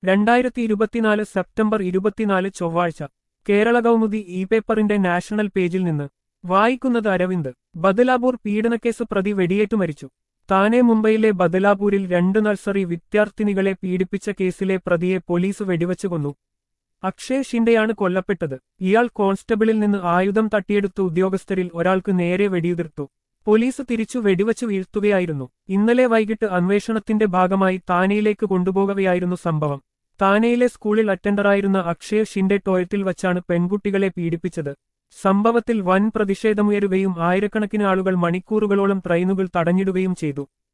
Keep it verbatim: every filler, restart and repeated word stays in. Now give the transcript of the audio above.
രണ്ടായിരത്തി ഇരുപത്തിനാല് സെപ്റ്റംബർ ഇരുപത്തിനാല് ചൊവ്വാഴ്ച കേരള കൗമുദി ഇ പേപ്പറിന്റെ നാഷണൽ പേജിൽ നിന്ന് വായിക്കുന്നത് അരവിന്ദ്. ബദലാപൂർ പീഡനക്കേസ് പ്രതി വെടിയേറ്റു മരിച്ചു. താനെ മുംബൈയിലെ ബദലാപൂരിൽ രണ്ട് നഴ്സറി വിദ്യാർത്ഥിനികളെ പീഡിപ്പിച്ച കേസിലെ പ്രതിയെ പോലീസ് വെടിവച്ചു കൊന്നു. അക്ഷയ് ഷിൻഡെയാണ് കൊല്ലപ്പെട്ടത്. ഇയാൾ കോൺസ്റ്റബിളിൽ നിന്ന് ആയുധം തട്ടിയെടുത്ത ഉദ്യോഗസ്ഥരിൽ ഒരാൾക്ക് നേരെ വെടിയുതിർത്തു. പോലീസ് തിരിച്ചു വെടിവച്ചു വീഴ്ത്തുകയായിരുന്നു. ഇന്നലെ വൈകിട്ട് അന്വേഷണത്തിന്റെ ഭാഗമായി താനെയിലേക്ക് കൊണ്ടുപോകവെയായിരുന്നു സംഭവം. താനെയിലെ സ്കൂളിൽ അറ്റൻഡറായിരുന്ന അക്ഷയ് ഷിൻഡെ ടോയ്ലറ്റിൽ വച്ചാണ് പെൺകുട്ടികളെ പീഡിപ്പിച്ചത്. സംഭവത്തിൽ വൻ പ്രതിഷേധമുയരുകയും ആയിരക്കണക്കിന് ആളുകൾ മണിക്കൂറുകളോളം ട്രെയിനുകൾ തടഞ്ഞിടുകയും ചെയ്തു.